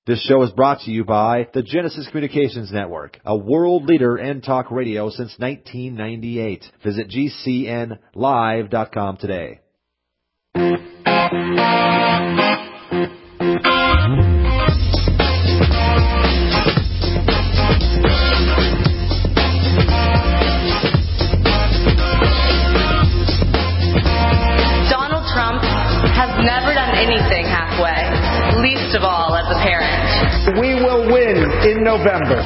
This show is brought to you by the Genesis Communications Network, a world leader in talk radio since 1998. Visit GCNlive.com today. Donald Trump has never done anything halfway, least of all as a parent. We will win in November.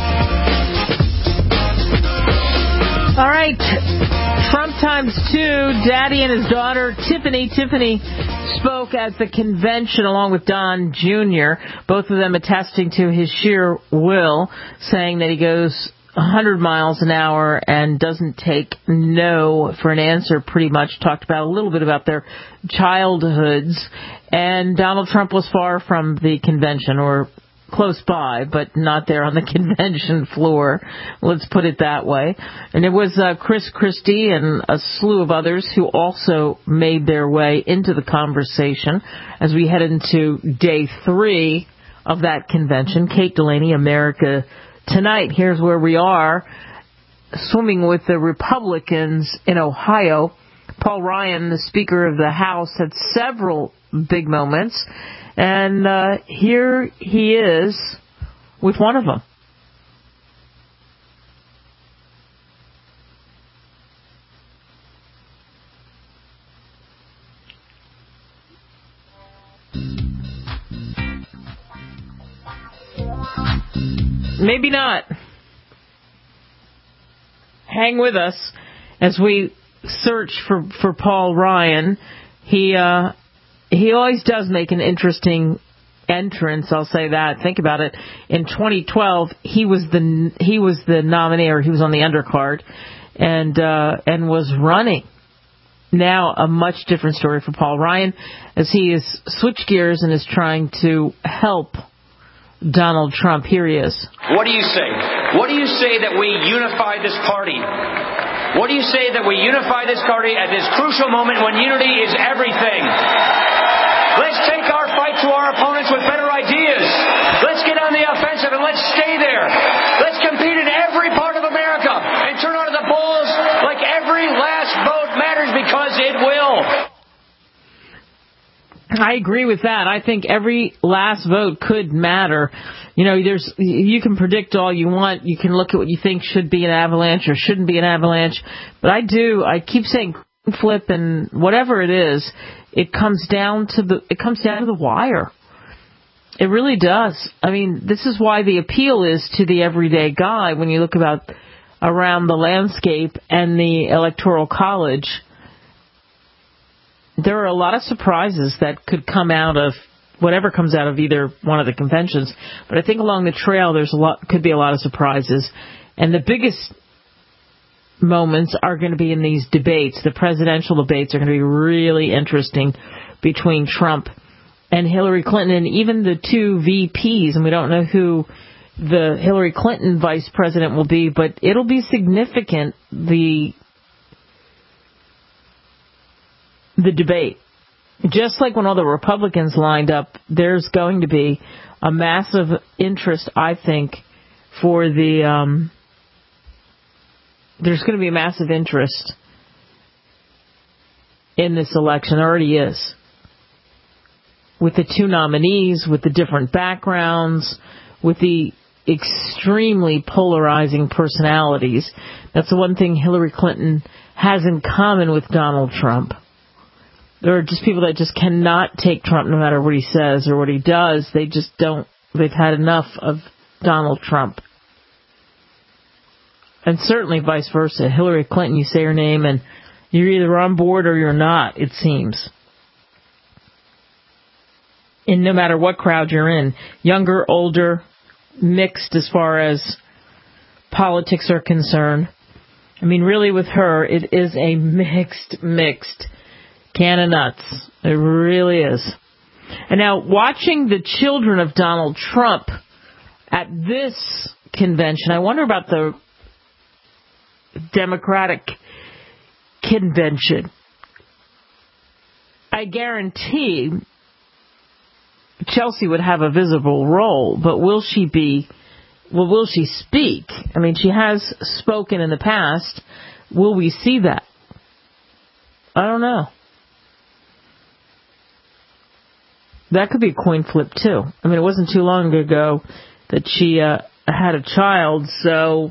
All right. Trump times two. Daddy and his daughter, Tiffany. Tiffany spoke at the convention along with Don Jr., both of them attesting to his sheer will, saying that he goes 100 miles an hour and doesn't take no for an answer, pretty much. Talked about a little bit about their childhoods. And Donald Trump was far from the convention, or close by, but not there on the convention floor. Let's put it that way. And it was Chris Christie and a slew of others who also made their way into the conversation as we head into day 3 of that convention. Kate Delaney, America Tonight. Here's where we are, swimming with the Republicans in Ohio. Paul Ryan, the Speaker of the House, had several big moments. And here he is with one of them. Maybe not. Hang with us as we search for Paul Ryan. He always does make an interesting entrance, I'll say that. Think about it. In 2012, he was the nominee, or he was on the undercard, and was running. Now, a much different story for Paul Ryan, as he has switched gears and is trying to help Donald Trump. Here he is. What do you say? What do you say that we unify this party? What do you say that we unify this party at this crucial moment when unity is everything? Let's take our fight to our opponents with better ideas. Let's get on the offensive and let's stay there. Let's compete in every part of America and turn out of the polls like every last vote matters, because it will. I agree with that. I think every last vote could matter. You know, you can predict all you want. You can look at what you think should be an avalanche or shouldn't be an avalanche. But I keep saying flip, and whatever it is, it comes down to the wire. It really does. I mean, this is why the appeal is to the everyday guy when you look around the landscape and the Electoral College. There are a lot of surprises that could come out of whatever comes out of either one of the conventions. But I think along the trail, could be a lot of surprises. And the biggest moments are going to be in these debates. The presidential debates are going to be really interesting between Trump and Hillary Clinton, and even the two VPs. And we don't know who the Hillary Clinton vice president will be, but it'll be significant, the debate. Just like when all the Republicans lined up, there's going to be a massive interest, I think, for the there's going to be a massive interest in this election. There already is. With the two nominees, with the different backgrounds, with the extremely polarizing personalities. That's the one thing Hillary Clinton has in common with Donald Trump. There are just people that just cannot take Trump no matter what he says or what he does. They just don't. They've had enough of Donald Trump. And certainly vice versa. Hillary Clinton, you say her name and you're either on board or you're not, it seems. And no matter what crowd you're in, younger, older, mixed as far as politics are concerned. I mean, really with her, it is a mixed can of nuts. It really is. And now, watching the children of Donald Trump at this convention, I wonder about the Democratic convention. I guarantee Chelsea would have a visible role, but will she speak? I mean, she has spoken in the past. Will we see that? I don't know. That could be a coin flip, too. I mean, it wasn't too long ago that she had a child, so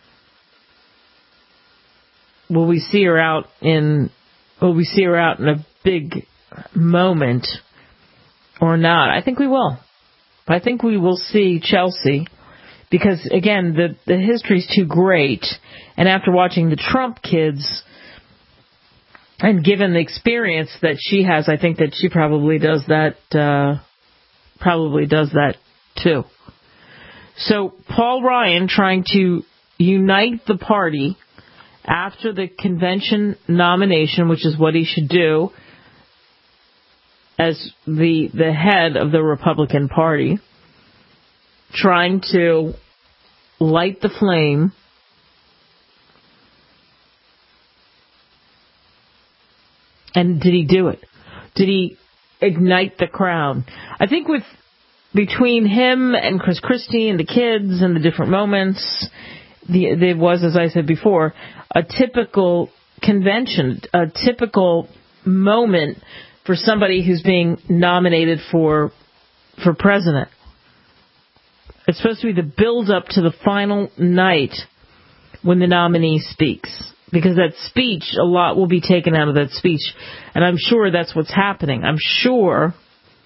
will we see her out in a big moment or not? I think we will. I think we will see Chelsea because, again, the history's too great. And after watching the Trump kids and given the experience that she has, I think that she probably does that too. So Paul Ryan trying to unite the party after the convention nomination, which is what he should do as the head of the Republican Party, trying to light the flame. And did he do it? Did he ignite the crowd? I think between him and Chris Christie and the kids and the different moments, there was, as I said before, a typical convention, a typical moment for somebody who's being nominated for president. It's supposed to be the build-up to the final night when the nominee speaks. Because that speech, a lot will be taken out of that speech. And I'm sure that's what's happening. I'm sure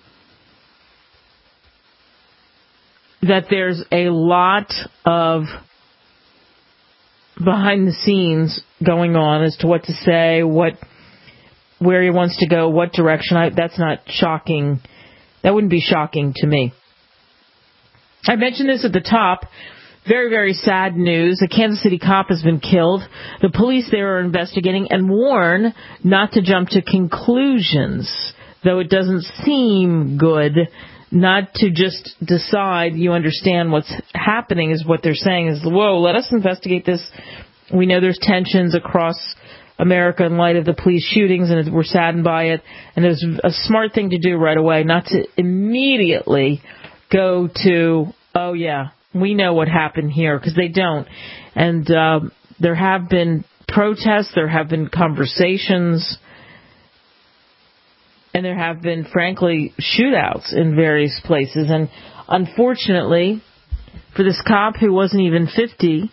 that there's a lot of behind the scenes going on as to what to say, where he wants to go, what direction. That's not shocking. That wouldn't be shocking to me. I mentioned this at the top. Very, very sad news. A Kansas City cop has been killed. The police there are investigating and warn not to jump to conclusions, though it doesn't seem good, not to just decide you understand what's happening is what they're saying is, whoa, let us investigate this. We know there's tensions across America in light of the police shootings, and we're saddened by it. And it was a smart thing to do right away, not to immediately go to, oh, yeah, we know what happened here, because they don't. And there have been protests, there have been conversations, and there have been, frankly, shootouts in various places. And unfortunately, for this cop who wasn't even 50,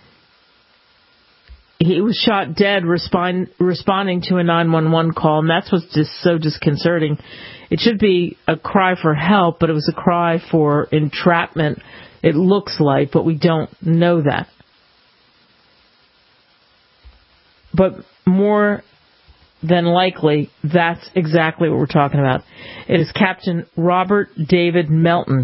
he was shot dead responding to a 911 call, and that's what's just so disconcerting. It should be a cry for help, but it was a cry for entrapment. It looks like, but we don't know that. But more than likely, that's exactly what we're talking about. It is Captain Robert David Melton.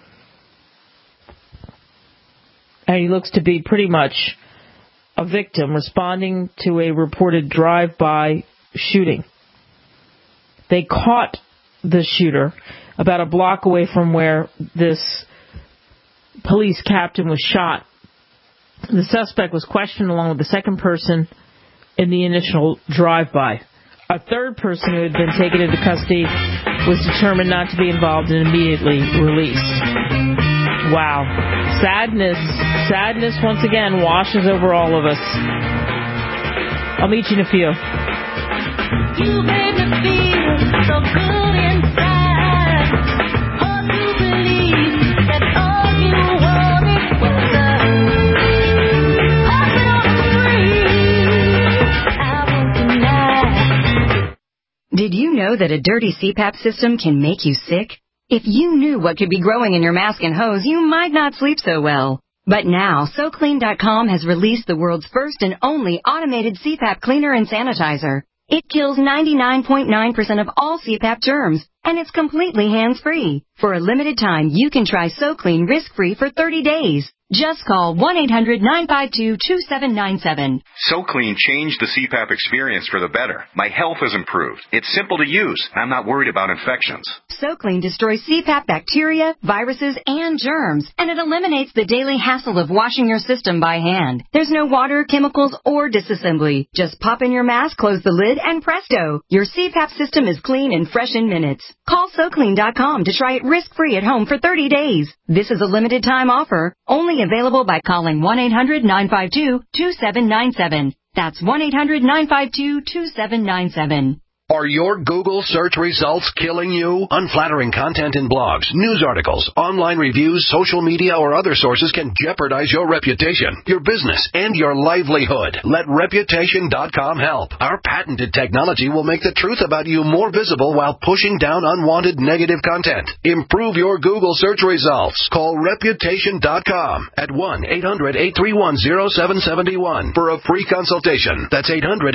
And he looks to be pretty much a victim responding to a reported drive-by shooting. They caught the shooter about a block away from where this police captain was shot. The suspect was questioned along with the second person in the initial drive-by. A third person who had been taken into custody was determined not to be involved and immediately released. Wow. Sadness once again washes over all of us. I'll meet you in a few. You made me feel so good inside. Hard to believe that all you wanted was love. Hopping on the street, I won't deny. Did you know that a dirty CPAP system can make you sick? If you knew what could be growing in your mask and hose, you might not sleep so well. But now, SoClean.com has released the world's first and only automated CPAP cleaner and sanitizer. It kills 99.9% of all CPAP germs, and it's completely hands-free. For a limited time, you can try SoClean risk-free for 30 days. Just call 1-800-952-2797. SoClean changed the CPAP experience for the better. My health has improved. It's simple to use. I'm not worried about infections. SoClean destroys CPAP bacteria, viruses, and germs, and it eliminates the daily hassle of washing your system by hand. There's no water, chemicals, or disassembly. Just pop in your mask, close the lid, and presto! Your CPAP system is clean and fresh in minutes. Call SoClean.com to try it risk-free at home for 30 days. This is a limited-time offer, only available by calling 1-800-952-2797. That's 1-800-952-2797. Are your Google search results killing you? Unflattering content in blogs, news articles, online reviews, social media, or other sources can jeopardize your reputation, your business, and your livelihood. Let Reputation.com help. Our patented technology will make the truth about you more visible while pushing down unwanted negative content. Improve your Google search results. Call Reputation.com at 1-800-831-0771 for a free consultation. That's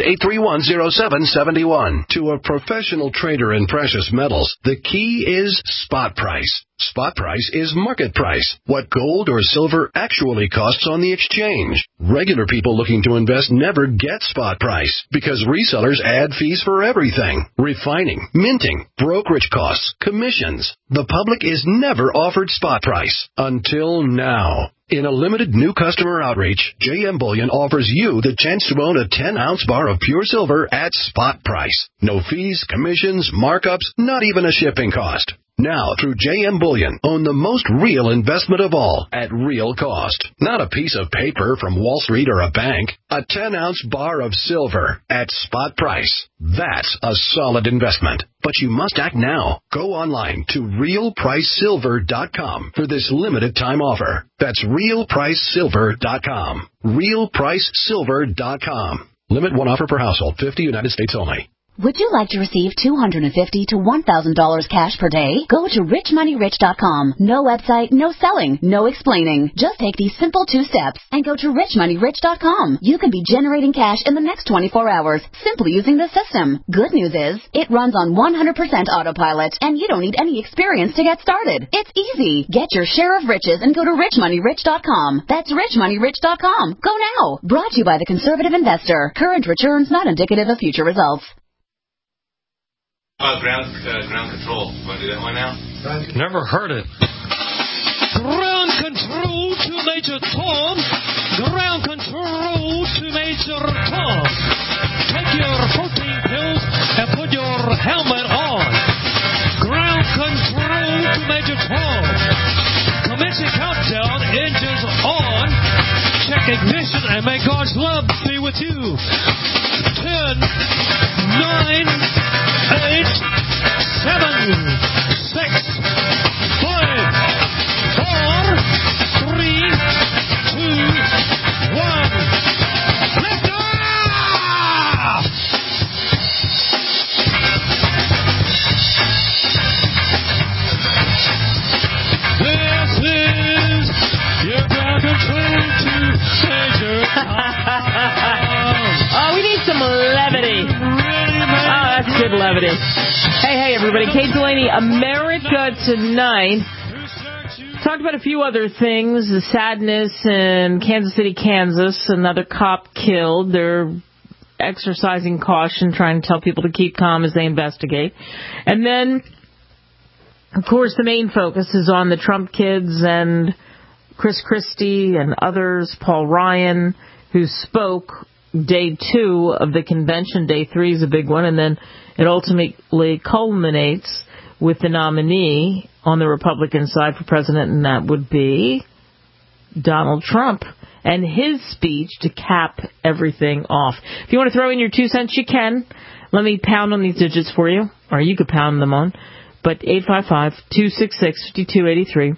800-831-0771. To a professional trader in precious metals, the key is spot price. Spot price is market price, what gold or silver actually costs on the exchange. Regular people looking to invest never get spot price because resellers add fees for everything. Refining, minting, brokerage costs, commissions. The public is never offered spot price until now. In a limited new customer outreach, JM Bullion offers you the chance to own a 10-ounce bar of pure silver at spot price. No fees, commissions, markups, not even a shipping cost. Now, through JM Bullion, own the most real investment of all at real cost. Not a piece of paper from Wall Street or a bank. A 10-ounce bar of silver at spot price. That's a solid investment. But you must act now. Go online to realpricesilver.com for this limited time offer. That's realpricesilver.com. realpricesilver.com. Limit one offer per household, 50 United States only. Would you like to receive $250 to $1,000 cash per day? Go to richmoneyrich.com. No website, no selling, no explaining. Just take these simple 2 steps and go to richmoneyrich.com. You can be generating cash in the next 24 hours simply using the system. Good news is, it runs on 100% autopilot and you don't need any experience to get started. It's easy. Get your share of riches and go to richmoneyrich.com. That's richmoneyrich.com. Go now. Brought to you by the Conservative Investor. Current returns not indicative of future results. Ground control. Want to do that one now? Never heard it. Ground control to Major Tom. Ground control to Major Tom. Take your protein pills and put your helmet on. Ground control to Major Tom. Commencing countdown, engines on. Check ignition and may God's love be with you. 10, 9, 8, 7, 6, 5, 4, 3, 2, 1. Lift off! This is your ground control to Major Tom. Oh, we need some levity. That's good levity. Hey, everybody. Kate Delaney, America Tonight. Talked about a few other things. The sadness in Kansas City, Kansas. Another cop killed. They're exercising caution, trying to tell people to keep calm as they investigate. And then, of course, the main focus is on the Trump kids and Chris Christie and others, Paul Ryan, who spoke Day 2 of the convention. Day 3 is a big one, and then it ultimately culminates with the nominee on the Republican side for president, and that would be Donald Trump, and his speech to cap everything off. If you want to throw in your 2 cents, you can. Let me pound on these digits for you, or you could pound them on. But 855-266-5283.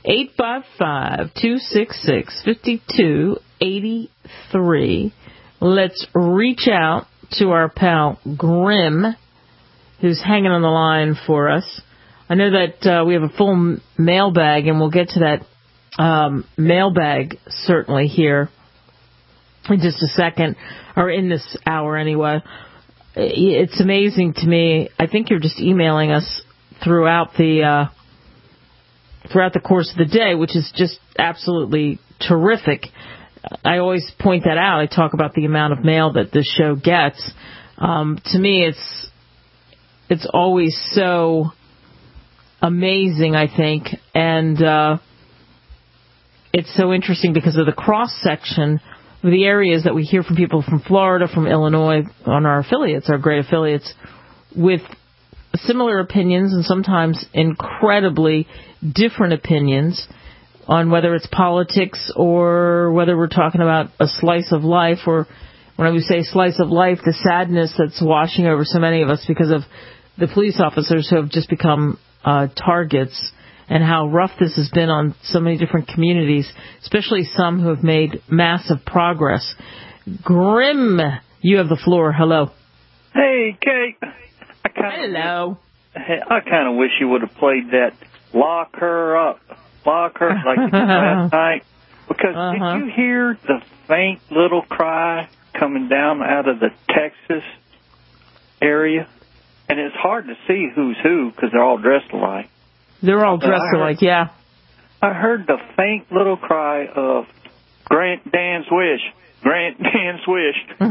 855-266-5283. Let's reach out to our pal Grim, who's hanging on the line for us. I know that we have a full mailbag, and we'll get to that mailbag certainly here in just a second, or in this hour anyway. It's amazing to me. I think you're just emailing us throughout the course of the day, which is just absolutely terrific. I always point that out. I talk about the amount of mail that this show gets. To me, it's always so amazing, I think, and it's so interesting because of the cross-section of the areas that we hear from people from Florida, from Illinois, on our affiliates, our great affiliates, with similar opinions and sometimes incredibly different opinions on whether it's politics or whether we're talking about a slice of life, or when we say slice of life, the sadness that's washing over so many of us because of the police officers who have just become targets, and how rough this has been on so many different communities, especially some who have made massive progress. Grim, you have the floor. Hello. Hey, Kate. Hello. I kind of wish you would have played that lock her up, like you did last night. Because did you hear the faint little cry coming down out of the Texas area? And it's hard to see who's who because they're all dressed alike. They're all dressed alike, yeah. I heard the faint little cry of Grant Dan's wish. Grant Dan's wish.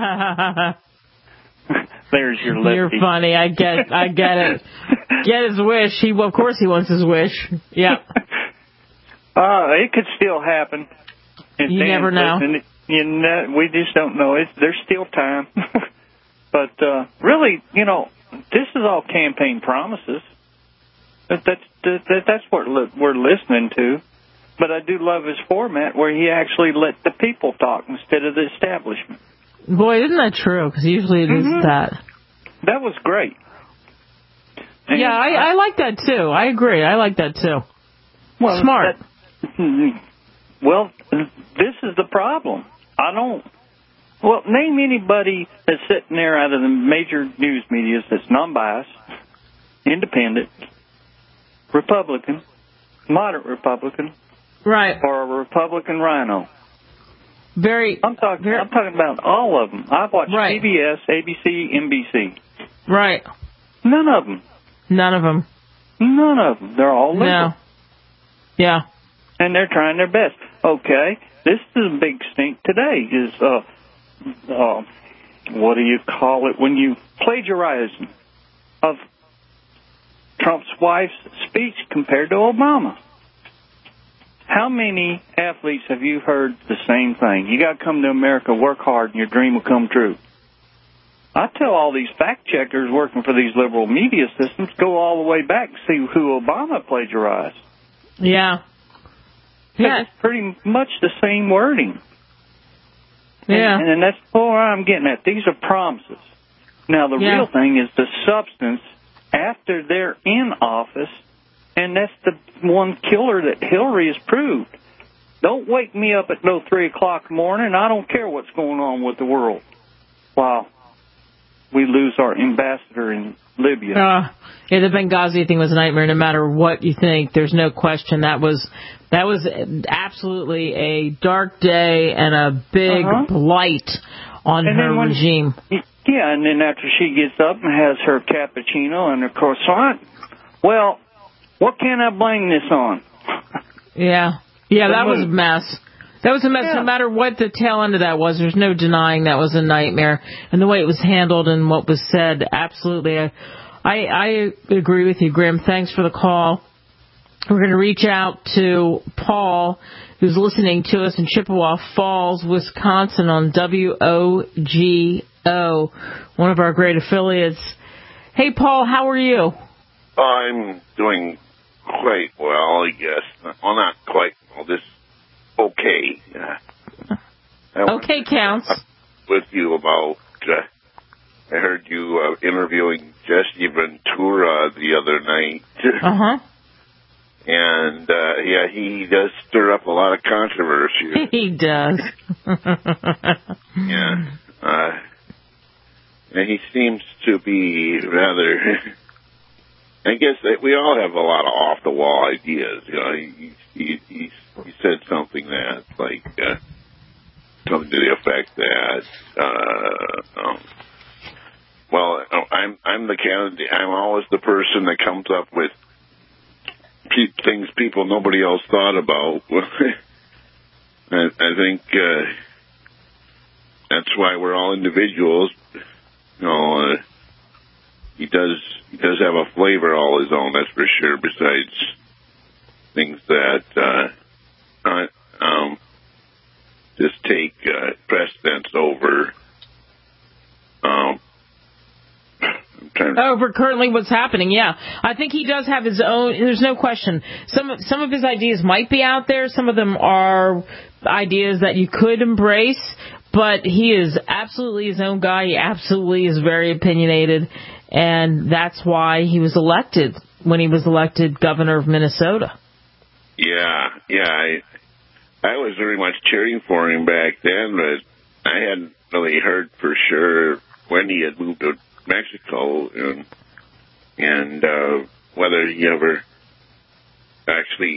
There's your lefty. You're funny. I get it. Get his wish. Of course he wants his wish. Yeah. It could still happen. And you never know. We just don't know. There's still time. But really, this is all campaign promises. That's what we're listening to. But I do love his format where he actually let the people talk instead of the establishment. Boy, isn't that true? Because usually it is that. That was great. And yeah, I like that too. I agree. I like that too. Well, smart. Well, this is the problem. Name anybody that's sitting there out of the major news media that's non-biased, independent, Republican, moderate Republican, right, or a Republican rhino. I'm talking about all of them. I've watched CBS, ABC, NBC. Right. None of them. They're all liberal. No. Yeah. And they're trying their best. Okay, this is a big stink today. Is what do you call it when you plagiarize of Trump's wife's speech compared to Obama? How many athletes have you heard the same thing? You got to come to America, work hard, and your dream will come true. I tell all these fact checkers working for these liberal media systems, go all the way back and see who Obama plagiarized. Yeah. Yeah. It's pretty much the same wording. Yeah. And that's where I'm getting at. These are promises. Now, the real thing is the substance after they're in office, and that's the one killer that Hillary has proved. Don't wake me up at 3 o'clock in the morning. I don't care what's going on with the world. Wow. We lose our ambassador in Libya. The Benghazi thing was a nightmare. No matter what you think, there's no question that was absolutely a dark day and a big blight on her regime. Yeah, and then after she gets up and has her cappuccino and her croissant, well, what can I blame this on? Yeah, that was a mess. That was a mess. No matter what the tail end of that was, there's no denying that was a nightmare. And the way it was handled and what was said, absolutely. I agree with you, Grim. Thanks for the call. We're going to reach out to Paul, who's listening to us in Chippewa Falls, Wisconsin on WOGO, one of our great affiliates. Hey, Paul, how are you? I'm doing quite well, I guess. Well, not quite well, just okay. Okay counts. With you about, I heard you interviewing Jesse Ventura the other night. And, he does stir up a lot of controversy. He does. And he seems to be rather... I guess that we all have a lot of off-the-wall ideas. He said something that, something to the effect that, I'm the candidate. I'm always the person that comes up with things nobody else thought about. I think that's why we're all individuals. You know, he does have a flavor all his own, that's for sure. Besides things that just take precedence over. Over currently what's happening, yeah. I think he does have his own, there's no question. Some of his ideas might be out there. Some of them are ideas that you could embrace, but he is absolutely his own guy. He absolutely is very opinionated, and that's why he was elected when he was elected governor of Minnesota. Yeah. I was very much cheering for him back then, but I hadn't really heard for sure when he had moved to Mexico and whether he ever actually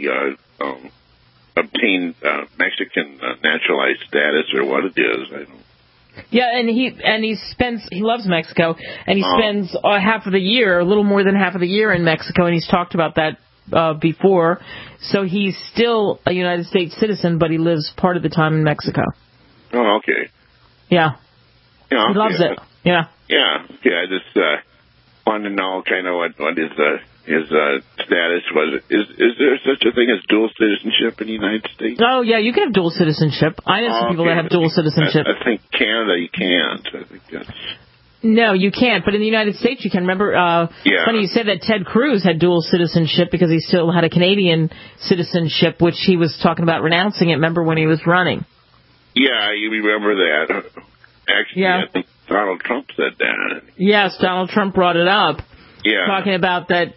obtained Mexican naturalized status or what it is. I don't. Yeah, and he loves Mexico, and he spends half of the year, a little more than half of the year in Mexico, and he's talked about that before. So he's still a United States citizen, but he lives part of the time in Mexico. Oh, okay. Yeah. He loves it. Yeah. Yeah. I just wanted to know kind of what his status was. Is there such a thing as dual citizenship in the United States? Oh, yeah, you can have dual citizenship. I know some people that have dual citizenship. I think Canada you can't. I think that's... No, you can't. But in the United States, you can. Remember, funny you said that Ted Cruz had dual citizenship because he still had a Canadian citizenship, which he was talking about renouncing it, remember, when he was running. Yeah, you remember that. Actually, I think Donald Trump said that. Yes, Donald Trump brought it up. Yeah. Talking about that,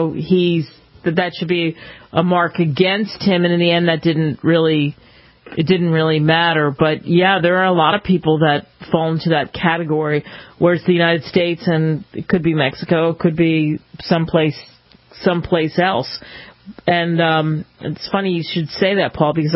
that should be a mark against him, and in the end that didn't really matter. But yeah, there are a lot of people that fall into that category, where it's the United States and it could be Mexico, it could be someplace else. And it's funny you should say that, Paul, because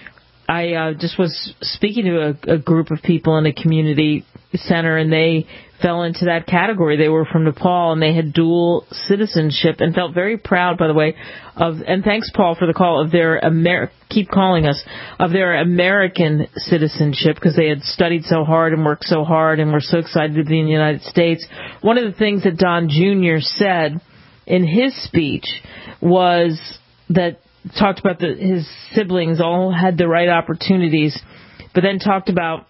I just was speaking to a group of people in a community center, and they fell into that category. They were from Nepal, and they had dual citizenship, and felt very proud, by the way, and thanks, Paul, for the call, of their keep calling us, of their American citizenship, because they had studied so hard and worked so hard and were so excited to be in the United States. One of the things that Don Jr. said in his speech was that talked about his siblings all had the right opportunities, but then talked about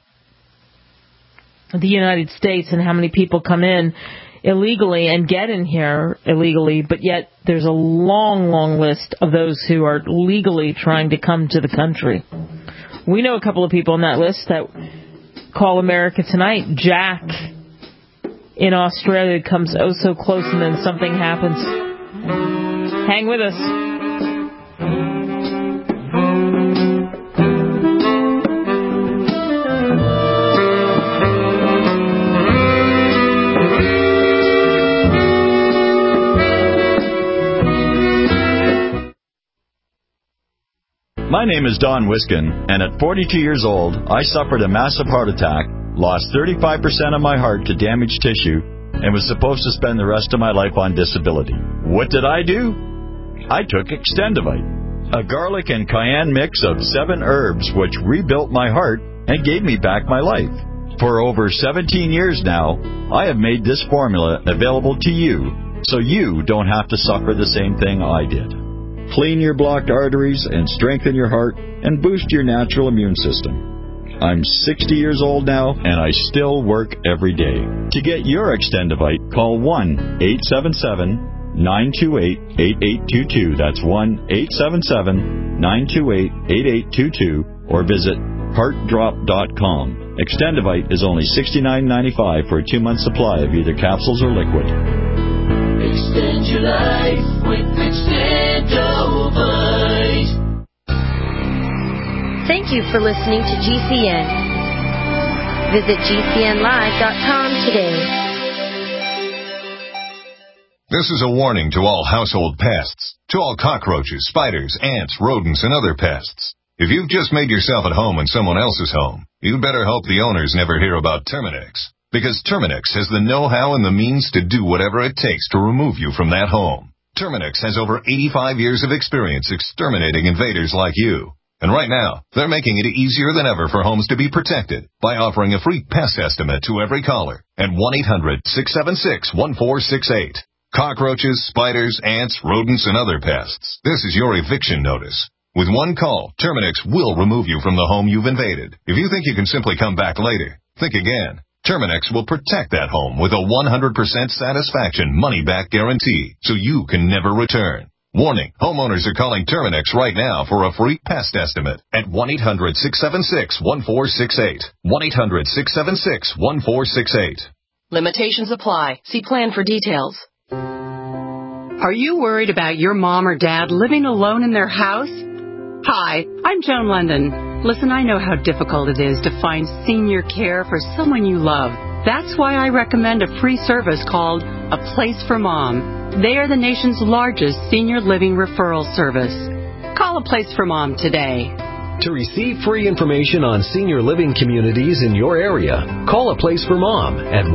the United States and how many people come in illegally and get in here illegally, but yet there's a long, long list of those who are legally trying to come to the country. We know a couple of people on that list that call America tonight. Jack in Australia comes oh so close, and then something happens. Hang with us. My name is Don Wiskin, and at 42 years old, I suffered a massive heart attack, lost 35% of my heart to damaged tissue, and was supposed to spend the rest of my life on disability. What did I do? I took Extendivite, a garlic and cayenne mix of 7 herbs which rebuilt my heart and gave me back my life. For over 17 years now, I have made this formula available to you, so you don't have to suffer the same thing I did. Clean your blocked arteries and strengthen your heart and boost your natural immune system. I'm 60 years old now, and I still work every day. To get your Extendivite, call 1-877-928-8822. That's 1-877-928-8822, or visit heartdrop.com. Extendivite is only $69.95 for a 2-month supply of either capsules or liquid. Extend your life with Extendovite. Thank you for listening to GCN. Visit GCNlive.com today. This is a warning to all household pests, to all cockroaches, spiders, ants, rodents, and other pests. If you've just made yourself at home in someone else's home, you'd better hope the owners never hear about Terminex. Because Terminex has the know-how and the means to do whatever it takes to remove you from that home. Terminex has over 85 years of experience exterminating invaders like you. And right now, they're making it easier than ever for homes to be protected by offering a free pest estimate to every caller at 1-800-676-1468. Cockroaches, spiders, ants, rodents, and other pests. This is your eviction notice. With one call, Terminix will remove you from the home you've invaded. If you think you can simply come back later, think again. Terminix will protect that home with a 100% satisfaction money-back guarantee, so you can never return. Warning, homeowners are calling Terminix right now for a free pest estimate at 1-800-676-1468. 1-800-676-1468. Limitations apply. See plan for details. Are you worried about your mom or dad living alone in their house? Hi, I'm Joan London. Listen, I know how difficult it is to find senior care for someone you love. That's why I recommend a free service called A Place for Mom. They are the nation's largest senior living referral service. Call A Place for Mom today. To receive free information on senior living communities in your area, call A Place for Mom at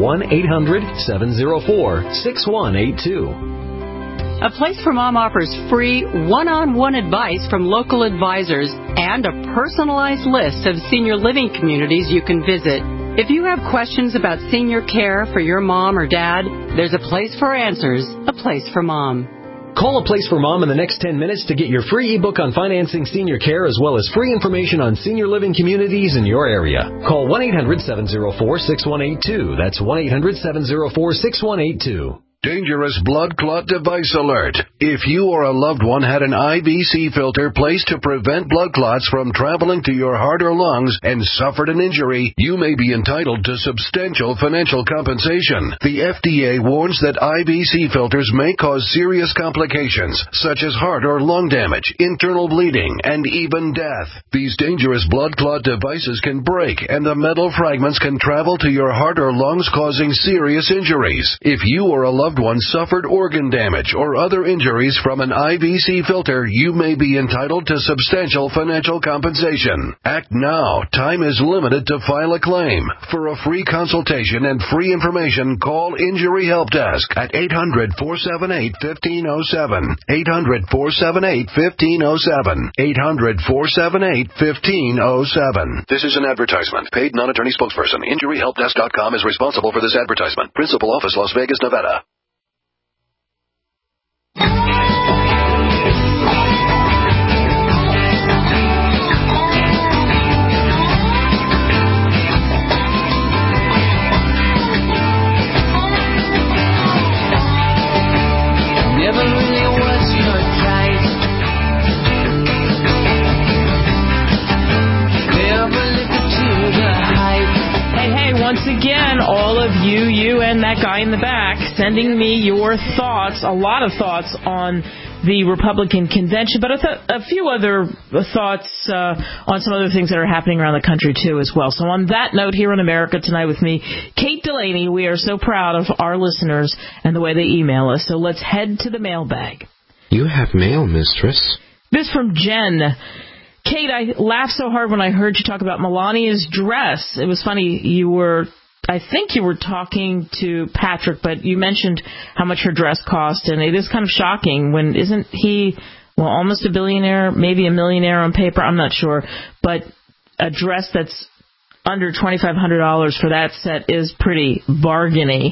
1-800-704-6182. A Place for Mom offers free one-on-one advice from local advisors and a personalized list of senior living communities you can visit. If you have questions about senior care for your mom or dad, there's a place for answers, A Place for Mom. Call A Place for Mom in the next 10 minutes to get your free ebook on financing senior care as well as free information on senior living communities in your area. Call 1-800-704-6182. That's 1-800-704-6182. Dangerous blood clot device alert. If you or a loved one had an IVC filter placed to prevent blood clots from traveling to your heart or lungs and suffered an injury, you may be entitled to substantial financial compensation. The FDA warns that IVC filters may cause serious complications, such as heart or lung damage, internal bleeding, and even death. These dangerous blood clot devices can break, and the metal fragments can travel to your heart or lungs, causing serious injuries. If you or a loved one suffered organ damage or other injuries from an IVC filter, you may be entitled to substantial financial compensation. Act now. Time is limited to file a claim. For a free consultation and free information, call Injury Help Desk at 800-478-1507. 800-478-1507. 800-478-1507. This is an advertisement. Paid non-attorney spokesperson. InjuryHelpDesk.com is responsible for this advertisement. Principal office, Las Vegas, Nevada. Never really was your type. Never listened to the hype. Hey, once again, all of you and that guy in the back, sending me your thoughts, a lot of thoughts on the Republican convention, but a few other thoughts on some other things that are happening around the country, too, as well. So on that note, here in America Tonight with me, Kate Delaney, we are so proud of our listeners and the way they email us. So let's head to the mailbag. You have mail, mistress. This from Jen. Kate, I laughed so hard when I heard you talk about Melania's dress. It was funny, I think you were talking to Patrick, but you mentioned how much her dress cost, and it is kind of shocking when isn't he, almost a billionaire, maybe a millionaire on paper, I'm not sure, but a dress that's under $2,500 for that set is pretty bargainy.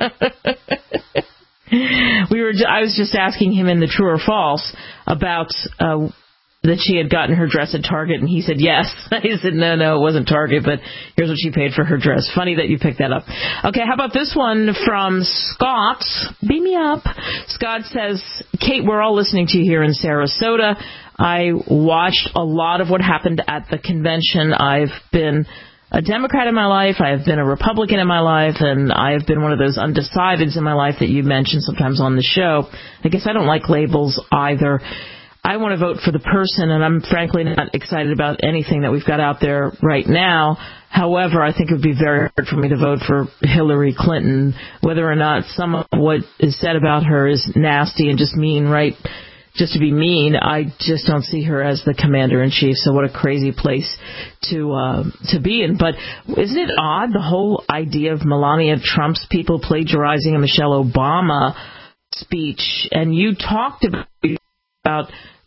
I was just asking him in the True or False about that she had gotten her dress at Target, and he said yes. I said, no, it wasn't Target, but here's what she paid for her dress. Funny that you picked that up. Okay, how about this one from Scott? Beam me up. Scott says, Kate, we're all listening to you here in Sarasota. I watched a lot of what happened at the convention. I've been a Democrat in my life, I have been a Republican in my life, and I have been one of those undecideds in my life that you mentioned sometimes on the show. I guess I don't like labels either. I want to vote for the person, and I'm frankly not excited about anything that we've got out there right now. However, I think it would be very hard for me to vote for Hillary Clinton, whether or not some of what is said about her is nasty and just mean, right? Just to be mean, I just don't see her as the commander-in-chief, so what a crazy place to be in. But isn't it odd, the whole idea of Melania Trump's people plagiarizing a Michelle Obama speech? And you talked about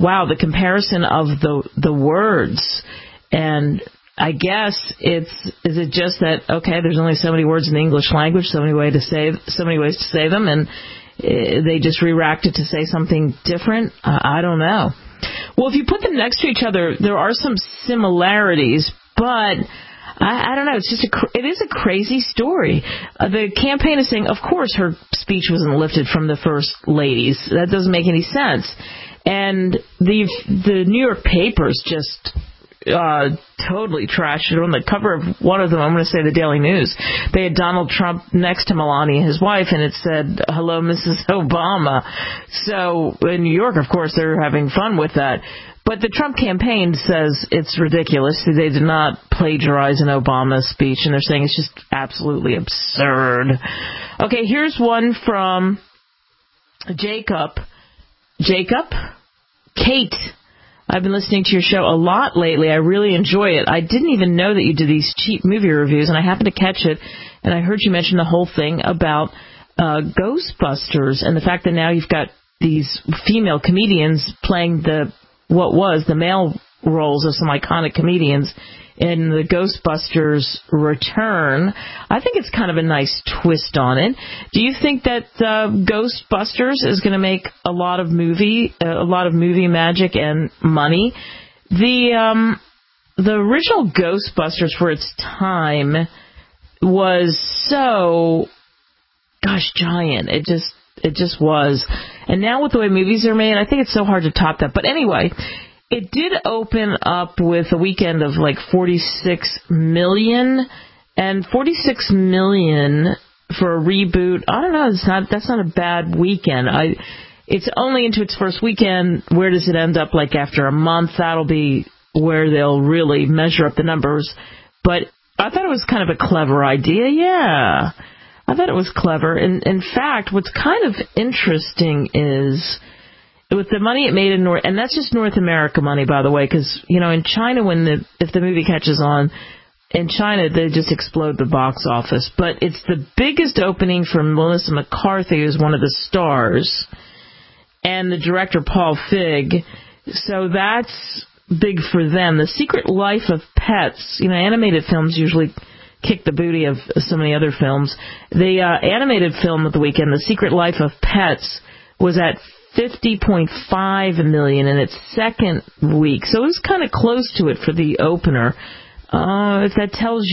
wow, the comparison of the words. And I guess is it just that, okay, there's only so many words in the English language, so many ways to say them, and they just re-racked it to say something different? I don't know. Well, if you put them next to each other, there are some similarities, but I don't know. It is a crazy story. The campaign is saying, of course, her speech wasn't lifted from the first ladies. That doesn't make any sense. And the New York papers just totally trashed it. On the cover of one of them, I'm going to say the Daily News, they had Donald Trump next to Melania, his wife, and it said, "Hello, Mrs. Obama." So in New York, of course, they're having fun with that. But the Trump campaign says it's ridiculous. They did not plagiarize an Obama speech, and they're saying it's just absolutely absurd. Okay, here's one from Jacob. Kate, I've been listening to your show a lot lately. I really enjoy it. I didn't even know that you did these cheap movie reviews, and I happened to catch it, and I heard you mention the whole thing about Ghostbusters and the fact that now you've got these female comedians playing the male roles of some iconic comedians in the Ghostbusters Return. I think it's kind of a nice twist on it. Do you think that Ghostbusters is going to make a lot of movie magic and money? The original Ghostbusters for its time was so giant. It just was. And now with the way movies are made, I think it's so hard to top that. But anyway, it did open up with a weekend of like 46 million. And 46 million for a reboot, I don't know, that's not a bad weekend. It's only into its first weekend. Where does it end up like after a month? That'll be where they'll really measure up the numbers. But I thought it was kind of a clever idea, yeah. I thought it was clever. And in fact, what's kind of interesting is with the money it made in and that's just North America money, by the way, because, in China, if the movie catches on, in China, they just explode the box office. But it's the biggest opening for Melissa McCarthy, who's one of the stars, and the director, Paul Feig. So that's big for them. The Secret Life of Pets, animated films usually kick the booty of so many other films. The animated film of the weekend, The Secret Life of Pets, was at 50.5 million in its second week. So it was kind of close to it for the opener. If that tells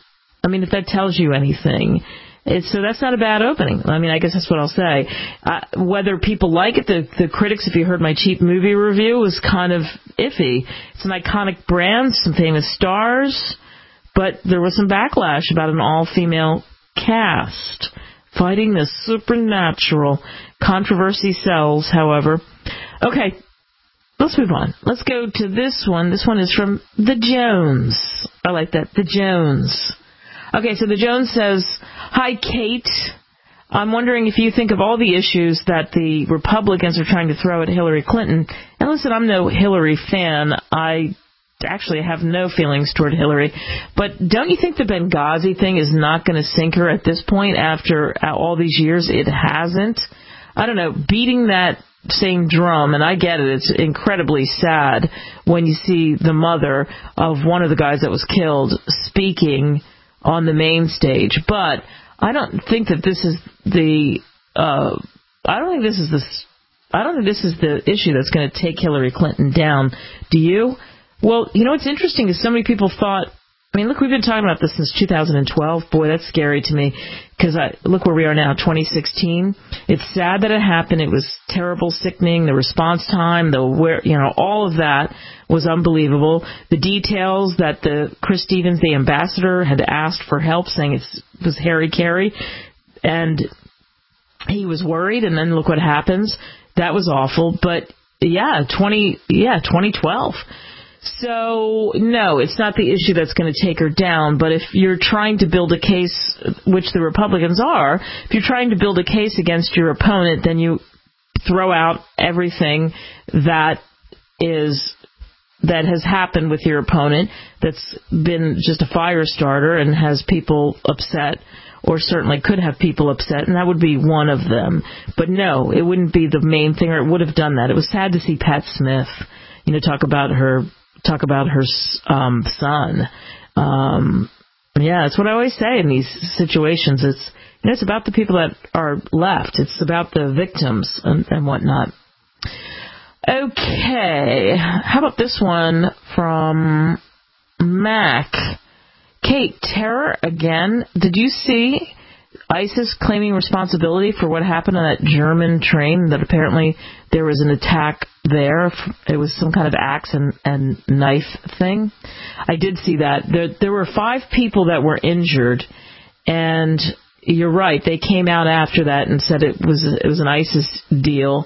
you anything. So that's not a bad opening. I guess that's what I'll say. Whether people like it, the critics, if you heard my cheap movie review, was kind of iffy. It's an iconic brand, some famous stars, but there was some backlash about an all-female cast fighting the supernatural. Controversy sells, however. Okay, let's move on. Let's go to this one. This one is from The Jones. I like that. The Jones. Okay, so The Jones says, "Hi, Kate. I'm wondering if you think of all the issues that the Republicans are trying to throw at Hillary Clinton." And listen, I'm no Hillary fan. I actually have no feelings toward Hillary. But don't you think the Benghazi thing is not going to sink her at this point after all these years? It hasn't. I don't know, beating that same drum, and I get it, it's incredibly sad when you see the mother of one of the guys that was killed speaking on the main stage. But I don't think that this is the issue that's going to take Hillary Clinton down. Do you? Well, what's interesting is so many people thought, look, we've been talking about this since 2012. Boy, that's scary to me, because look where we are now, 2016. It's sad that it happened. It was terrible, sickening. The response time, all of that was unbelievable. The details that Chris Stevens, the ambassador, had asked for help, saying it was Harry, and he was worried, and then look what happens. That was awful. But 2012. So, no, it's not the issue that's going to take her down, but if you're trying to build a case, which the Republicans are, if you're trying to build a case against your opponent, then you throw out everything that has happened with your opponent that's been just a fire starter and has people upset, or certainly could have people upset, and that would be one of them. But no, it wouldn't be the main thing, or it would have done that. It was sad to see Pat Smith, talk about her son. Yeah, that's what I always say in these situations. It's about the people that are left. It's about the victims and whatnot. Okay, how about this one from Mac? Kate, terror again. Did you see ISIS claiming responsibility for what happened on that German train, that apparently there was an attack there? It was some kind of axe and knife thing. I did see that. There were 5 people that were injured, and you're right, they came out after that and said it was an ISIS deal.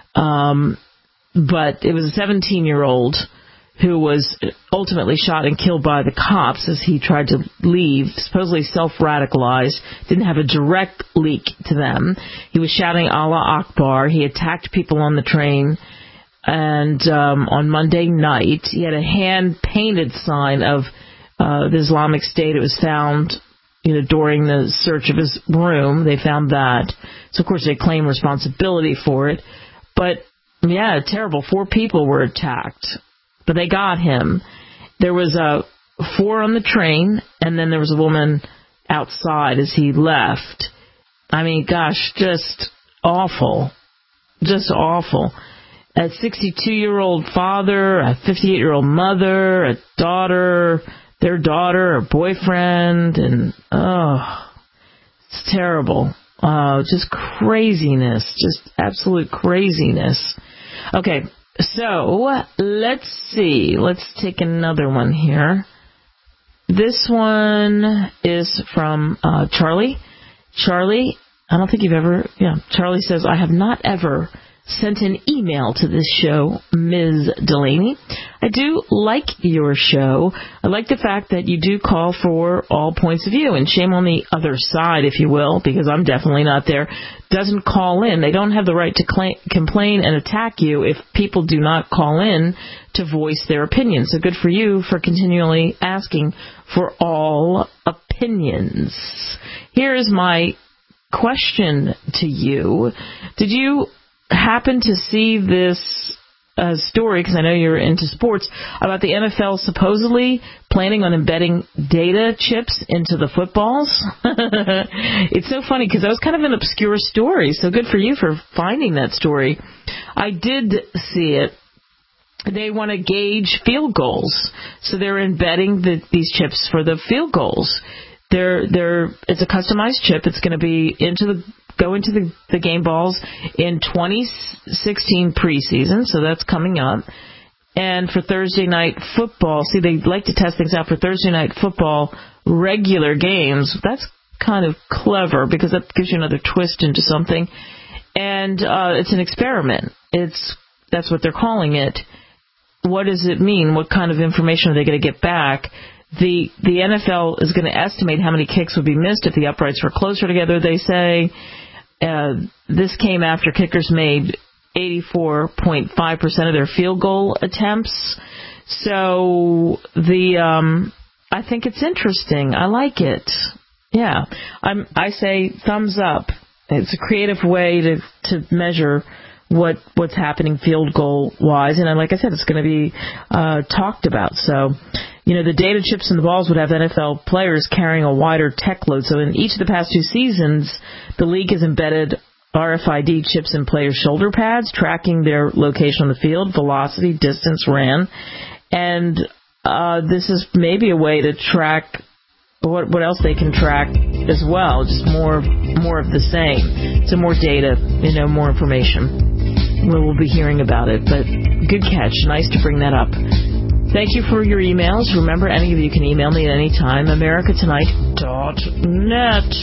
But it was a 17-year-old who was ultimately shot and killed by the cops as he tried to leave, supposedly self-radicalized, didn't have a direct leak to them. He was shouting Allah Akbar. He attacked people on the train. And on Monday night, he had a hand-painted sign of the Islamic State. It was found during the search of his room. They found that. So, of course, they claim responsibility for it. But, yeah, terrible. 4 people were attacked. But they got him. There was 4 on the train, and then there was a woman outside as he left. I mean, gosh, just awful. Just awful. A 62-year-old father, a 58-year-old mother, a daughter, their daughter, or boyfriend, and, it's terrible. Just craziness. Just absolute craziness. Okay. So, let's see. Let's take another one here. This one is from Charlie. Charlie, I don't think you've ever... Yeah, Charlie says, I have not ever sent an email to this show, Ms. Delaney. I do like your show. I like the fact that you do call for all points of view, and shame on the other side, if you will, because I'm definitely not there, doesn't call in. They don't have the right to complain and attack you if people do not call in to voice their opinions. So good for you for continually asking for all opinions. Here is my question to you. Did you happen to see this story, because I know you're into sports, about the NFL supposedly planning on embedding data chips into the footballs? It's so funny because that was kind of an obscure story, so good for you for finding that story. I did see it. They want to gauge field goals, so they're embedding these chips for the field goals. It's a customized chip. It's going to be go into the game balls in 2016 preseason, so that's coming up. And for Thursday night football, see, they like to test things out for Thursday night football regular games. That's kind of clever because that gives you another twist into something. And it's an experiment. That's what they're calling it. What does it mean? What kind of information are they going to get back? The NFL is going to estimate how many kicks would be missed if the uprights were closer together, they say. This came after kickers made 84.5% of their field goal attempts. So I think it's interesting. I like it. Yeah. I say thumbs up. It's a creative way to measure what's happening field goal wise, and like I said, it's going to be talked about. So, the data chips in the balls would have NFL players carrying a wider tech load. So in each of the past 2 seasons, the league has embedded RFID chips in players' shoulder pads, tracking their location on the field, velocity, distance ran, and this is maybe a way to track what else they can track as well. Just more of the same. So more data, more information. We'll be hearing about it, but good catch. Nice to bring that up. Thank you for your emails. Remember, any of you can email me at any time. AmericaTonight.net.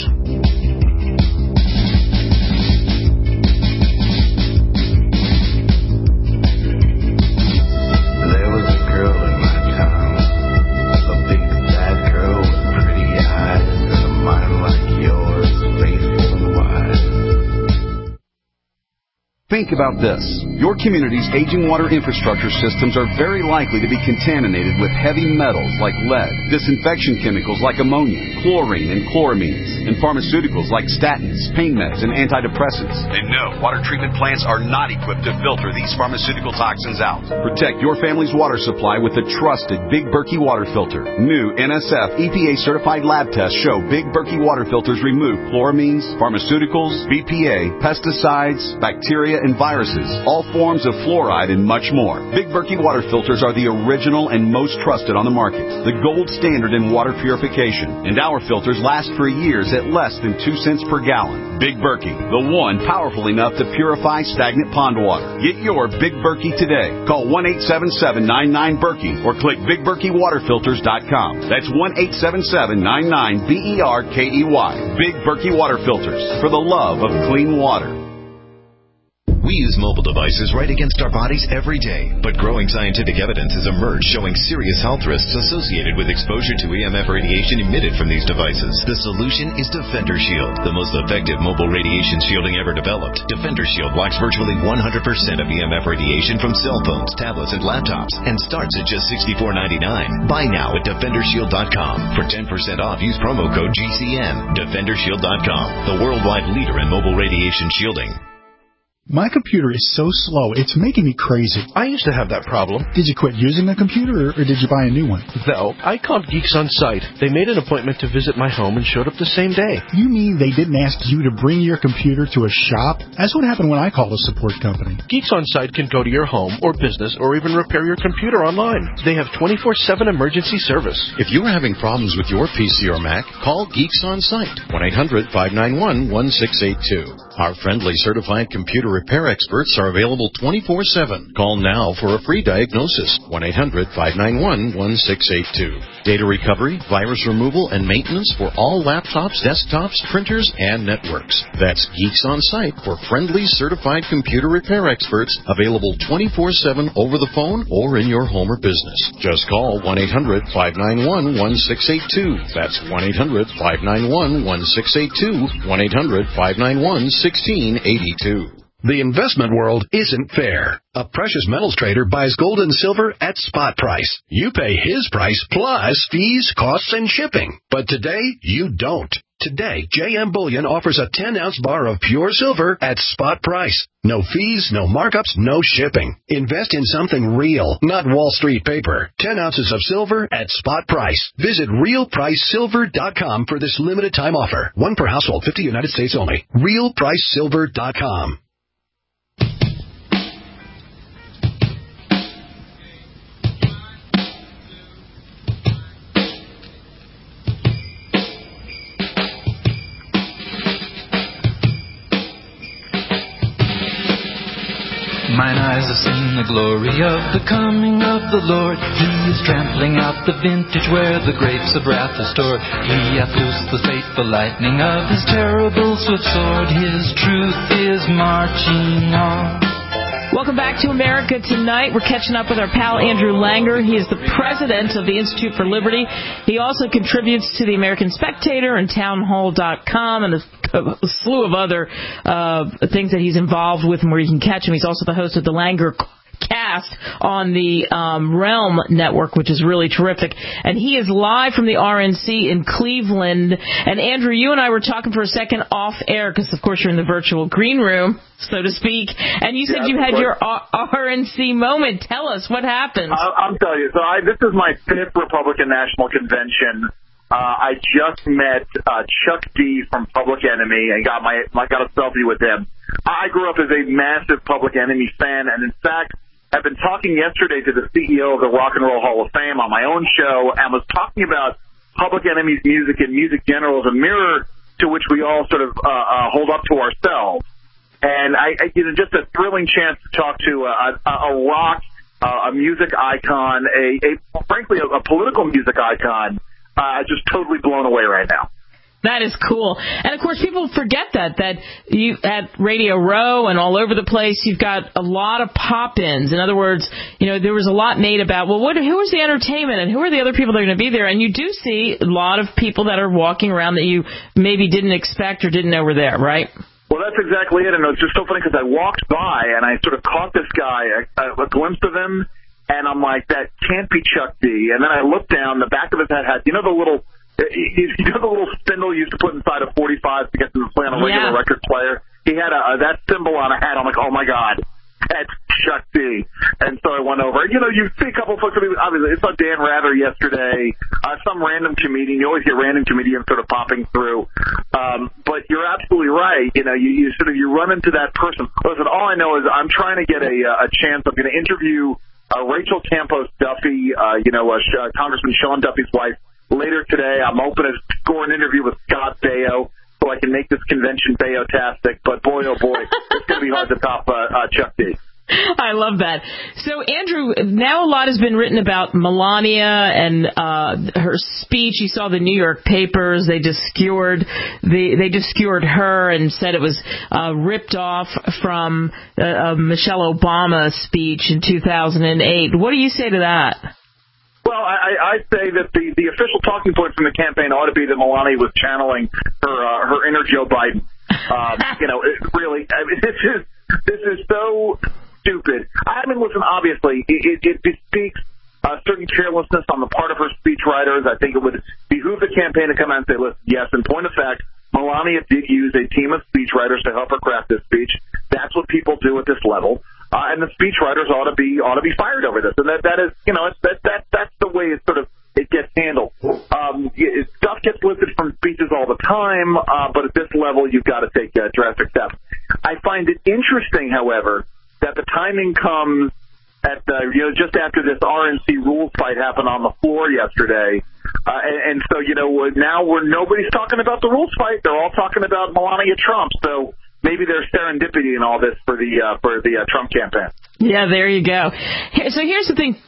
Think about this. Your community's aging water infrastructure systems are very likely to be contaminated with heavy metals like lead, disinfection chemicals like ammonia, chlorine and chloramines, and pharmaceuticals like statins, pain meds, and antidepressants. And no, water treatment plants are not equipped to filter these pharmaceutical toxins out. Protect your family's water supply with the trusted Big Berkey water filter. New NSF EPA-certified lab tests show Big Berkey water filters remove chloramines, pharmaceuticals, BPA, pesticides, bacteria, and viruses, all forms of fluoride, and much more. Big Berkey water filters are the original and most trusted on the market, the gold standard in water purification, and our filters last for years at less than 2 cents per gallon. Big Berkey, the one powerful enough to purify stagnant pond water. Get your Big Berkey today. Call 1-877-99-BERKEY or click BigBerkeyWaterFilters.com. That's 1-877-99-BERKEY. Big Berkey Water Filters, for the love of clean water. We use mobile devices right against our bodies every day, but growing scientific evidence has emerged showing serious health risks associated with exposure to EMF radiation emitted from these devices. The solution is Defender Shield, the most effective mobile radiation shielding ever developed. Defender Shield blocks virtually 100% of EMF radiation from cell phones, tablets, and laptops, and starts at just $64.99. Buy now at DefenderShield.com. For 10% off, use promo code GCN. DefenderShield.com, the worldwide leader in mobile radiation shielding. My computer is so slow, it's making me crazy. I used to have that problem. Did you quit using the computer, or did you buy a new one? No, I called Geeks On Site. They made an appointment to visit my home and showed up the same day. You mean they didn't ask you to bring your computer to a shop? That's what happened when I called a support company. Geeks On Site can go to your home or business or even repair your computer online. They have 24/7 emergency service. If you're having problems with your PC or Mac, call Geeks On Site, 1-800-591-1682. Our friendly certified computer repair experts are available 24/7. Call now for a free diagnosis, 1-800-591-1682. Data recovery, virus removal, and maintenance for all laptops, desktops, printers, and networks. That's Geeks On Site for friendly certified computer repair experts, available 24/7 over the phone or in your home or business. Just call 1-800-591-1682. That's 1-800-591-1682, 1-800-591-1682. The investment world isn't fair. A precious metals trader buys gold and silver at spot price. You pay his price plus fees, costs, and shipping. But today, you don't. Today, JM Bullion offers a 10-ounce bar of pure silver at spot price. No fees, no markups, no shipping. Invest in something real, not Wall Street paper. 10 ounces of silver at spot price. Visit RealPriceSilver.com for this limited time offer. One per household, 50 United States only. RealPriceSilver.com. Mine eyes have seen the glory of the coming of the Lord. He is trampling out the vintage where the grapes of wrath are stored. He hath loosed the fateful lightning of his terrible swift sword. His truth is marching on. Welcome back to America Tonight. We're catching up with our pal Andrew Langer. He is the president of the Institute for Liberty. He also contributes to the American Spectator and townhall.com and a slew of other things that he's involved with and where you can catch him. He's also the host of the Langer Cast on the Realm Network, which is really terrific. And he is live from the RNC in Cleveland. And Andrew, you and I were talking for a second off air because, of course, you're in the virtual green room, so to speak. And you said you had your RNC moment. Tell us what happened. I'll tell you. So this is my 5th Republican National Convention. I just met Chuck D from Public Enemy and got a selfie with him. I grew up as a massive Public Enemy fan, and in fact, I've been talking yesterday to the CEO of the Rock and Roll Hall of Fame on my own show and was talking about Public Enemy's music and music general as a mirror to which we all sort of hold up to ourselves. And just a thrilling chance to talk to a rock, a music icon, frankly, a political music icon. Just totally blown away right now. That is cool. And, of course, people forget that you at Radio Row and all over the place, you've got a lot of pop-ins. In other words, there was a lot made about, who is the entertainment and who are the other people that are going to be there? And you do see a lot of people that are walking around that you maybe didn't expect or didn't know were there, right? Well, that's exactly it, and it was just so funny because I walked by and I sort of caught this guy, a glimpse of him, and I'm like, that can't be Chuck D. And then I looked down, the back of his head had, the little spindle you used to put inside a 45 to get them to play on a regular record player? He had that symbol on a hat. I'm like, oh my God, that's Chuck D. And so I went over. You see a couple of folks, obviously, I saw Dan Rather yesterday, some random comedian. You always get random comedians sort of popping through. But you're absolutely right. You run into that person. Listen, all I know is I'm trying to get a chance. I'm going to interview Rachel Campos Duffy, Congressman Sean Duffy's wife, later today. I'm hoping to score an interview with Scott Baio so I can make this convention Baio-tastic. But boy, oh boy, it's going to be hard to top Chuck D. I love that. So, Andrew, now a lot has been written about Melania and her speech. You saw the New York papers. They just skewered her and said it was ripped off from Michelle Obama's speech in 2008. What do you say to that? Well, I say that the official talking point from the campaign ought to be that Melania was channeling her inner Joe Biden. This is so stupid. I mean, listen, obviously, it bespeaks a certain carelessness on the part of her speechwriters. I think it would behoove the campaign to come out and say, listen, yes, in point of fact, Melania did use a team of speechwriters to help her craft this speech. That's what people do at this level. And the speechwriters ought to be fired over this. And that is, that's the way it gets handled. Stuff gets lifted from speeches all the time, but at this level, you've got to take drastic steps. I find it interesting, however, that the timing comes at just after this RNC rules fight happened on the floor yesterday, and so now nobody's talking about the rules fight. They're all talking about Melania Trump. So maybe there's serendipity in all this for the Trump campaign. Yeah, there you go. So here's the thing: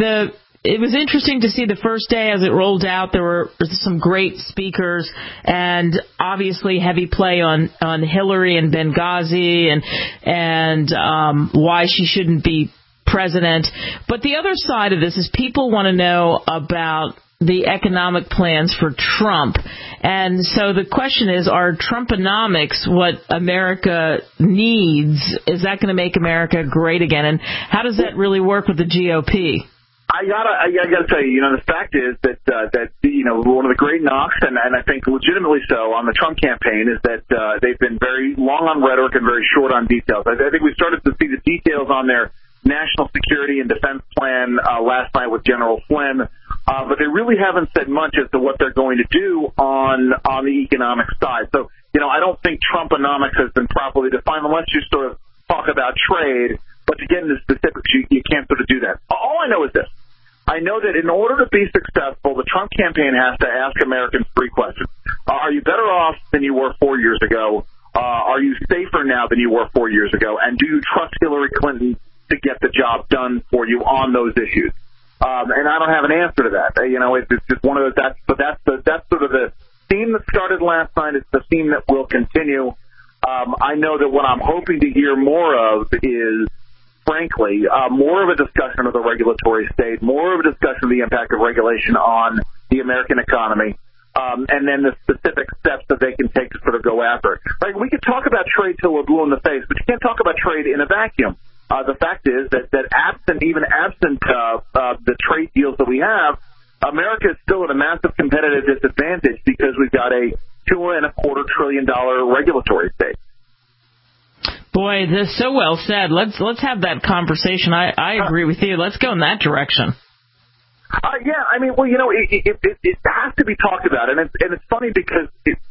it was interesting to see the first day as it rolled out. There were some great speakers and obviously heavy play on Hillary and Benghazi and why she shouldn't be president. But the other side of this is people want to know about the economic plans for Trump. And so the question is, are Trumponomics what America needs? Is that going to make America great again? And how does that really work with the GOP? I gotta tell you, the fact is that one of the great knocks, and I think legitimately so, on the Trump campaign is that they've been very long on rhetoric and very short on details. I think we started to see the details on their national security and defense plan last night with General Flynn, but they really haven't said much as to what they're going to do on the economic side. So, I don't think Trumponomics has been properly defined unless you sort of talk about trade. But to get into specifics, you can't sort of do that. All I know is this. I know that in order to be successful, the Trump campaign has to ask Americans three questions. Are you better off than you were 4 years ago? Are you safer now than you were 4 years ago? And do you trust Hillary Clinton to get the job done for you on those issues? And I don't have an answer to that. It's just one of those. That's sort of the theme that started last night. It's the theme that will continue. I know that what I'm hoping to hear more of is, frankly, more of a discussion of the regulatory state, more of a discussion of the impact of regulation on the American economy, and then the specific steps that they can take to sort of go after it. Like, we could talk about trade till we're blue in the face, but you can't talk about trade in a vacuum. The fact is that absent the trade deals that we have, America is still at a massive competitive disadvantage because we've got a $2.25 trillion regulatory state. Boy, this is so well said. Let's have that conversation. I agree with you. Let's go in that direction. Yeah, I mean, well, it has to be talked about, and it's funny because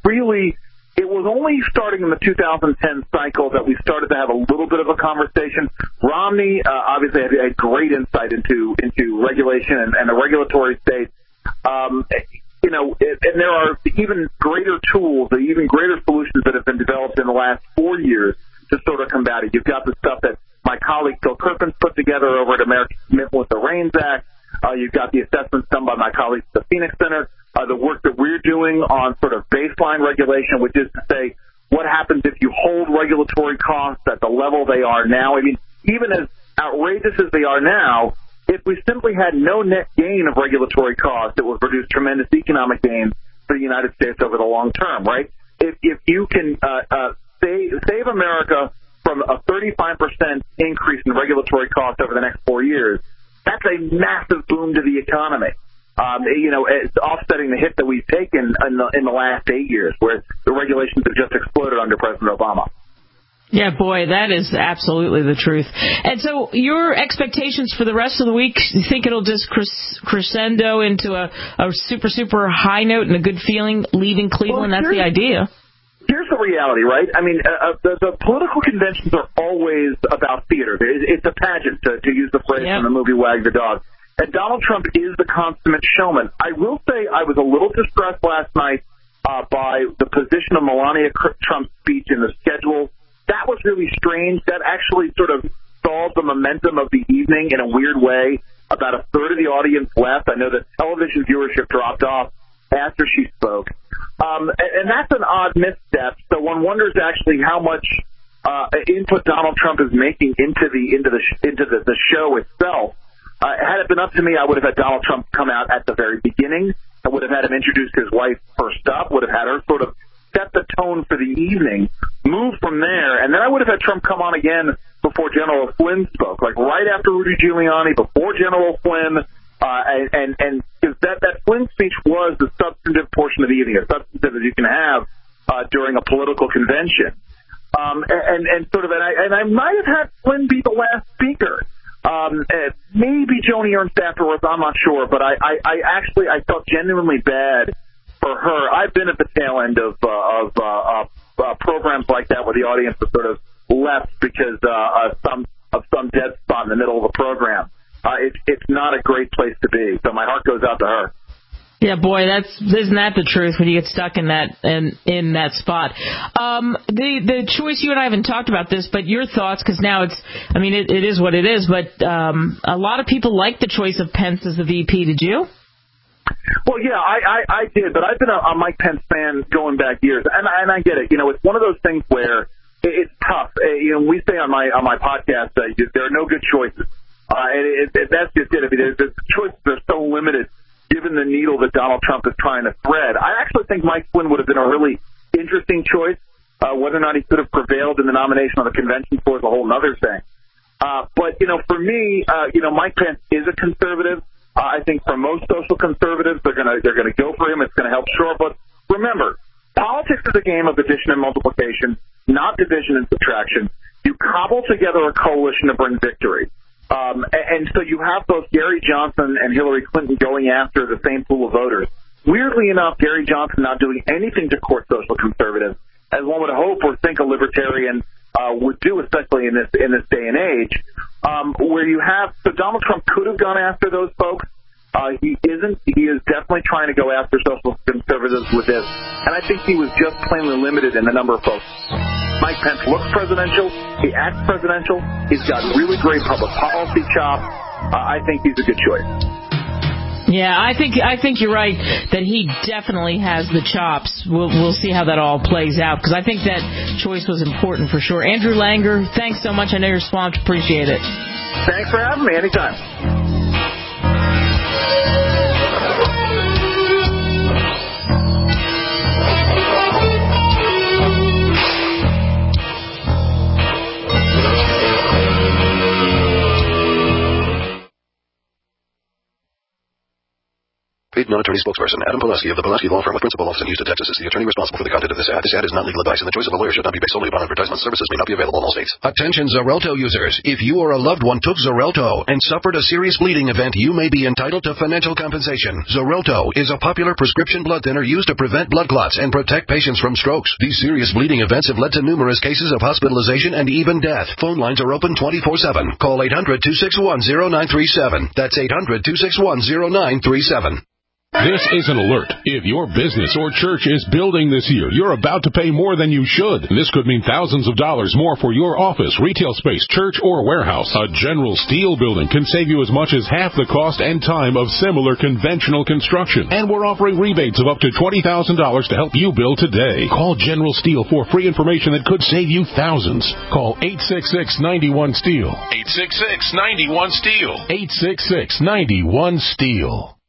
it was only starting in the 2010 cycle that we started to have a little bit of a conversation. Romney obviously had great insight into regulation and the regulatory state. And there are even greater tools, even greater solutions that have been developed in the last 4 years to sort of combat it. You've got the stuff that my colleague Phil Kirkman's put together over at American Commitment with the REINS Act. You've got the assessments done by my colleagues at the Phoenix Center. The work that we're doing on sort of baseline regulation, which is to say, what happens if you hold regulatory costs at the level they are now? I mean, even as outrageous as they are now, if we simply had no net gain of regulatory costs, it would produce tremendous economic gains for the United States over the long term, right? If you can save America from a 35% increase in regulatory costs over the next 4 years, that's a massive boom to the economy. It's offsetting the hit that we've taken in the last 8 years, where the regulations have just exploded under President Obama. Yeah, boy, that is absolutely the truth. And so your expectations for the rest of the week, you think it'll just crescendo into a super, super high note and a good feeling leaving Cleveland? Well, that's the idea. Here's the reality, right? I mean, the political conventions are always about theater. It's a pageant, to use the phrase from the movie Wag the Dog. And Donald Trump is the consummate showman. I will say I was a little distressed last night by the position of Melania Trump's speech in the schedule. That was really strange. That actually sort of stalled the momentum of the evening in a weird way. About a third of the audience left. I know that television viewership dropped off after she spoke. And that's an odd misstep. So one wonders actually how much input Donald Trump is making into the show itself. Had it been up to me, I would have had Donald Trump come out at the very beginning. I would have had him introduce his wife first up, would have had her sort of set the tone for the evening, move from there, and then I would have had Trump come on again before General Flynn spoke, like right after Rudy Giuliani, before General Flynn, and that Flynn speech was the substantive portion of the evening, as substantive as you can have during a political convention. And I might have had Flynn be the last speaker. Maybe Joni Ernst afterwards, I'm not sure, but I felt genuinely bad for her. I've been at the tail end of programs like that where the audience is sort of left because of some dead spot in the middle of the program. It's not a great place to be, so my heart goes out to her. Yeah, boy, isn't that the truth when you get stuck in that spot? The choice, you and I haven't talked about this, but your thoughts, because now it is what it is, but a lot of people like the choice of Pence as the VP. Did you? Well, yeah, I did, but I've been a Mike Pence fan going back years, and I get it. It's one of those things where it's tough. We say on my podcast that there are no good choices. That's just it. I mean, the choices are so limited given the needle that Donald Trump is trying to thread. I actually think Mike Flynn would have been a really interesting choice. Whether or not he could have prevailed in the nomination on the convention floor is a whole other thing. But for me, Mike Pence is a conservative. I think for most social conservatives, they're gonna go for him. It's gonna help shore. But remember, politics is a game of addition and multiplication, not division and subtraction. You cobble together a coalition to bring victory. And so you have both Gary Johnson and Hillary Clinton going after the same pool of voters. Weirdly enough, Gary Johnson not doing anything to court social conservatives, as one would hope or think a libertarian would do, especially in this day and age. Where you have, so Donald Trump could have gone after those folks. He isn't. He is definitely trying to go after social conservatives with this. And I think he was just plainly limited in the number of folks. Mike Pence looks presidential. He acts presidential. He's got really great public policy chops. I think he's a good choice. Yeah, I think you're right that he definitely has the chops. We'll see how that all plays out, because I think that choice was important for sure. Andrew Langer, thanks so much. I know you're swamped. Appreciate it. Thanks for having me. Anytime. Paid non-attorney spokesperson Adam Pulaski of the Pulaski Law Firm with principal office in Houston, Texas is the attorney responsible for the content of this ad. This ad is not legal advice, and the choice of a lawyer should not be based solely upon advertisement. Services may not be available in all states. Attention Xarelto users. If you or a loved one took Xarelto and suffered a serious bleeding event, you may be entitled to financial compensation. Xarelto is a popular prescription blood thinner used to prevent blood clots and protect patients from strokes. These serious bleeding events have led to numerous cases of hospitalization and even death. Phone lines are open 24/7. Call 800-261-0937. That's 800-261-0937. This is an alert. If your business or church is building this year, you're about to pay more than you should. This could mean thousands of dollars more for your office, retail space, church, or warehouse. A General Steel building can save you as much as half the cost and time of similar conventional construction. And we're offering rebates of up to $20,000 to help you build today. Call General Steel for free information that could save you thousands. Call 866-91-STEEL. 866-91-STEEL. 866-91-STEEL.